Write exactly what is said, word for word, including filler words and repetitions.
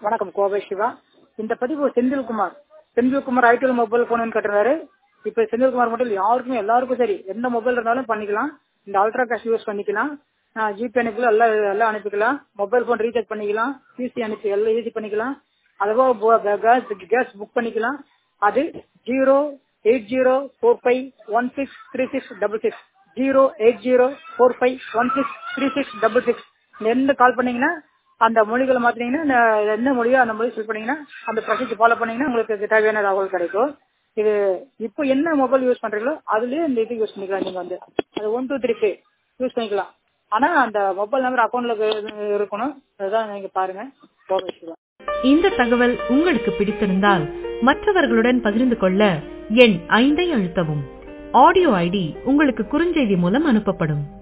வணக்கம், கோவை சிவா. இந்த பதிவு Senthilkumar Senthilkumar IDL mobile phone கட்டுறாரு. இப்ப செந்தில்குமார் மட்டும் இல்ல, யாருக்குமே எல்லாருக்கும் சரி, எந்த மொபைல் இருந்தாலும் பண்ணிக்கலாம். இந்த அல்ட்ரா கேஷ் யூஸ் பண்ணிக்கலாம், ஜிபே அனுப்பிக்கலாம், எல்லாம் எல்லாம் அனுப்பிக்கலாம். மொபைல் போன் ரீசார்ஜ் பண்ணிக்கலாம், பிசி அனுப்பி எல்லாம் ஈஸி பண்ணிக்கலாம். அதுபோக கேஸ் கேஸ் புக் பண்ணிக்கலாம். அது zero eight zero four five one six three six double six zero eight zero four five one six three six double six எந்த கால் பண்ணீங்கன்னா அந்த மொழிகளை மாத்தினீங்கன்னா, என்ன மொழியோ அந்த மொழி ஃபில் பண்ணீங்கன்னா, அந்த ப்ரொசீஜர் ஃபாலோ பண்ணீங்கன்னா உங்களுக்கு தேவையான தகவல் கிடைக்கும். இது இப்போ என்ன மொபைல் யூஸ் பண்றீங்களோ அதுலயே இந்த இது யூஸ் பண்ணிக்கலாம். நீங்க வந்து அது one two three five use பண்ணிக்கலாம். ஆனா அந்த மொபைல் நம்பர் அக்கௌண்ட்ல இருக்கணும். அதுதான் நீங்க பாருங்க. இந்த தகவல் உங்களுக்கு பிடித்திருந்தால் மற்றவர்களுடன் பகிர்ந்து கொள்ள எண் ஐந்தை அழுத்தவும். ஆடியோ ஐடி உங்களுக்கு குறுஞ்செய்தி மூலம் அனுப்பப்படும்.